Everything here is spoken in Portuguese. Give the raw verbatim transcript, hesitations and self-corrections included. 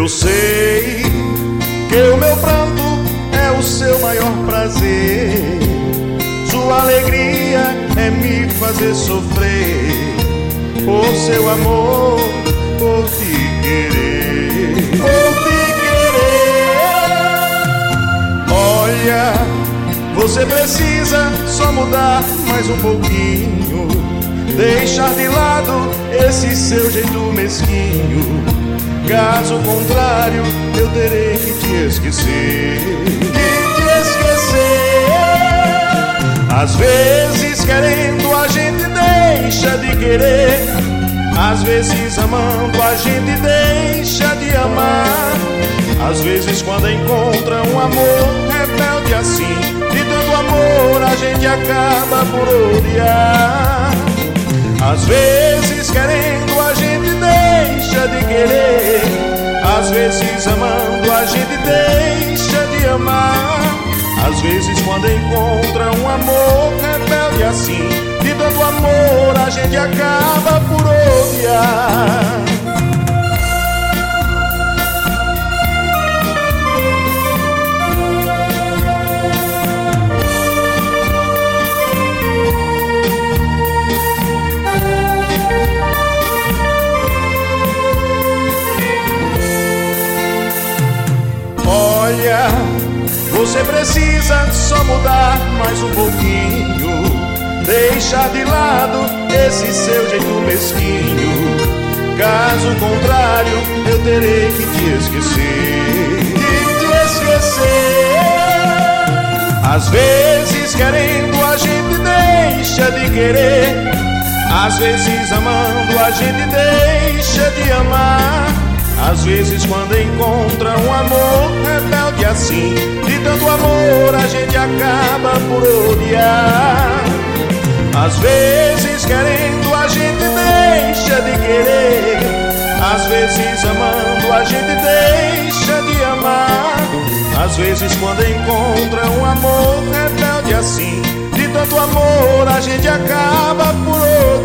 Eu sei que o meu pranto é o seu maior prazer. Sua alegria é me fazer sofrer. Por seu amor, por te querer, por te querer. Olha, você precisa só mudar mais um pouquinho, deixar de lado esse seu jeito mesquinho. Caso contrário, eu terei que te esquecer, que te esquecer. Às vezes querendo a gente deixa de querer, às vezes amando a gente deixa de amar. Às vezes quando encontra um amor rebelde assim, de tanto amor a gente acaba por odiar. Às vezes querendo a gente deixa de querer, às vezes amando a gente deixa de amar. Às vezes quando encontra um amor rebelde assim, de tanto amor a gente acaba por odiar. Olha, você precisa só mudar mais um pouquinho, deixar de lado esse seu jeito mesquinho. Caso contrário, eu terei que te esquecer, que te esquecer. Às vezes querendo a gente deixa de querer, às vezes amando a gente deixa de amar. Às vezes quando encontra um amor rebelde assim, de tanto amor a gente acaba por odiar. Às vezes querendo a gente deixa de querer, às vezes amando a gente deixa de amar. Às vezes quando encontra um amor rebelde assim, de tanto amor a gente acaba por odiar.